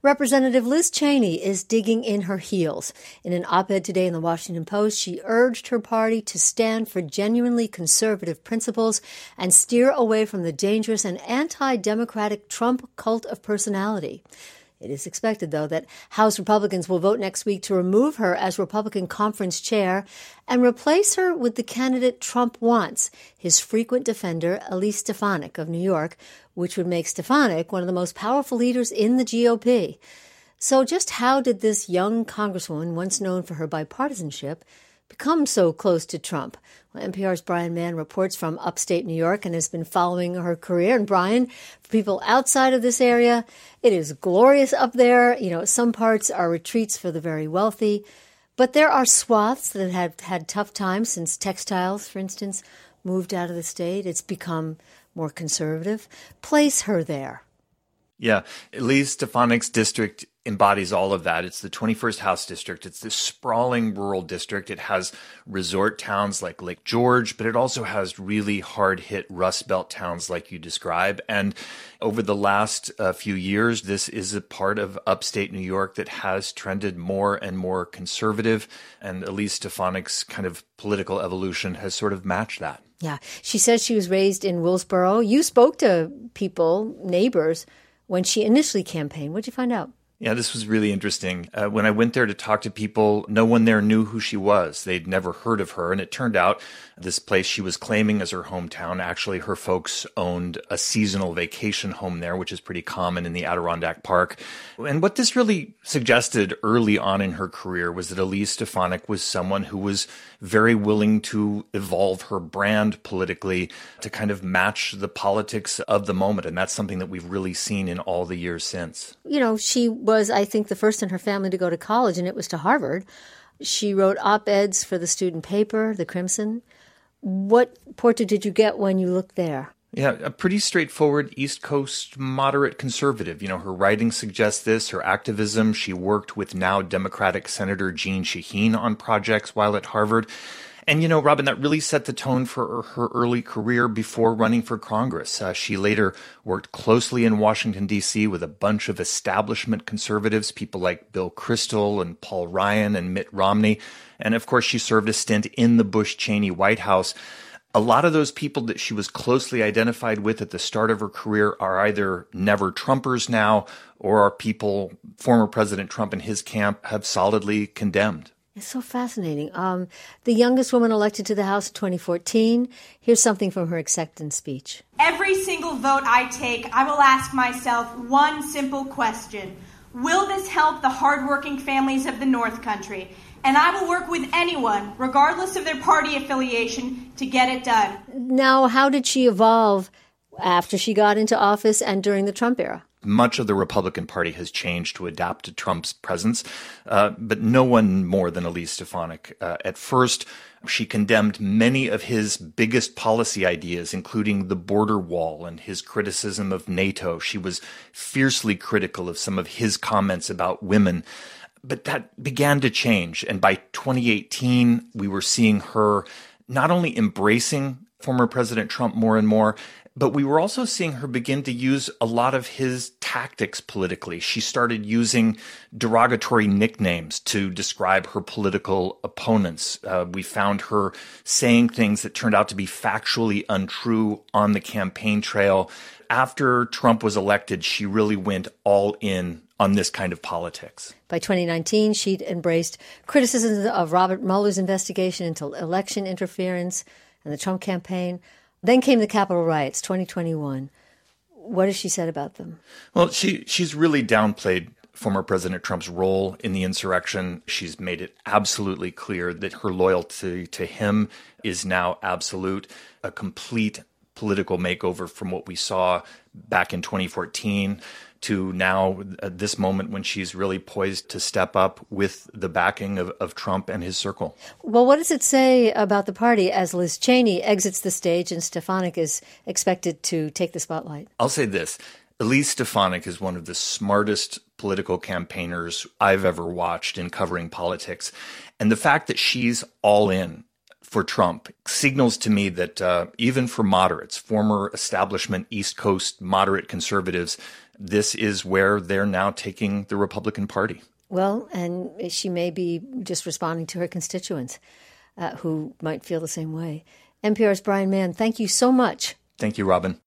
Representative Liz Cheney is digging in her heels. In an op-ed today in the Washington Post, she urged her party to stand for genuinely conservative principles and steer away from the dangerous and anti-democratic Trump cult of personality. It is expected, though, that House Republicans will vote next week to remove her as Republican conference chair and replace her with the candidate Trump wants, his frequent defender, Elise Stefanik of New York, which would make Stefanik one of the most powerful leaders in the GOP. So just how did this young congresswoman, once known for her bipartisanship, become so close to Trump? Well, NPR's Brian Mann reports from upstate New York and has been following her career. And Brian, for people outside of this area, it is glorious up there. You know, some parts are retreats for the very wealthy. But there are swaths that have had tough times since textiles, for instance, moved out of the state. It's become more conservative. Place her there. Yeah, Elise Stefanik's district embodies all of that. It's the 21st House District. It's this sprawling rural district. It has resort towns like Lake George, but it also has really hard-hit Rust Belt towns like you describe. And over the last few years, this is a part of upstate New York that has trended more and more conservative. And Elise Stefanik's kind of political evolution has sort of matched that. Yeah. She says she was raised in Willsboro. You spoke to people, neighbors, when she initially campaigned. What did you find out? Yeah, this was really interesting. When I went there to talk to people, no one there knew who she was. They'd never heard of her. And it turned out this place she was claiming as her hometown, actually her folks owned a seasonal vacation home there, which is pretty common in the Adirondack Park. And what this really suggested early on in her career was that Elise Stefanik was someone who was very willing to evolve her brand politically to kind of match the politics of the moment. And that's something that we've really seen in all the years since. You know, she was, I think, the first in her family to go to college, and it was to Harvard. She wrote op-eds for the student paper, The Crimson. What portrait did you get when you looked there? Yeah, a pretty straightforward East Coast moderate conservative. You know, her writing suggests this, her activism. She worked with now Democratic Senator Jeanne Shaheen on projects while at Harvard. And, you know, Robin, that really set the tone for her early career before running for Congress. She later worked closely in Washington, D.C. with a bunch of establishment conservatives, people like Bill Kristol and Paul Ryan and Mitt Romney. And, of course, she served a stint in the Bush-Cheney White House. A lot of those people that she was closely identified with at the start of her career are either never Trumpers now or are people former President Trump and his camp have solidly condemned. It's so fascinating. The youngest woman elected to the House in 2014. Here's something from her acceptance speech. Every single vote I take, I will ask myself one simple question. Will this help the hardworking families of the North Country? And I will work with anyone, regardless of their party affiliation, to get it done. Now, how did she evolve after she got into office and during the Trump era? Much of the Republican Party has changed to adapt to Trump's presence, but no one more than Elise Stefanik. At first, she condemned many of his biggest policy ideas, including the border wall and his criticism of NATO. She was fiercely critical of some of his comments about women. But that began to change. And by 2018, we were seeing her not only embracing former President Trump more and more, but we were also seeing her begin to use a lot of his tactics politically. She started using derogatory nicknames to describe her political opponents. We found her saying things that turned out to be factually untrue on the campaign trail. After Trump was elected, she really went all in on this kind of politics. By 2019, she'd embraced criticisms of Robert Mueller's investigation into election interference and the Trump campaign. Then came the Capitol riots, 2021. What has she said about them? Well, she's really downplayed former President Trump's role in the insurrection. She's made it absolutely clear that her loyalty to him is now absolute, a complete political makeover from what we saw back in 2014 to now this moment when she's really poised to step up with the backing of Trump and his circle. Well, what does it say about the party as Liz Cheney exits the stage and Stefanik is expected to take the spotlight? I'll say this. Elise Stefanik is one of the smartest political campaigners I've ever watched in covering politics. And the fact that she's all in for Trump signals to me that even for moderates, former establishment East Coast moderate conservatives, this is where they're now taking the Republican Party. Well, and she may be just responding to her constituents who might feel the same way. NPR's Brian Mann, thank you so much. Thank you, Robin.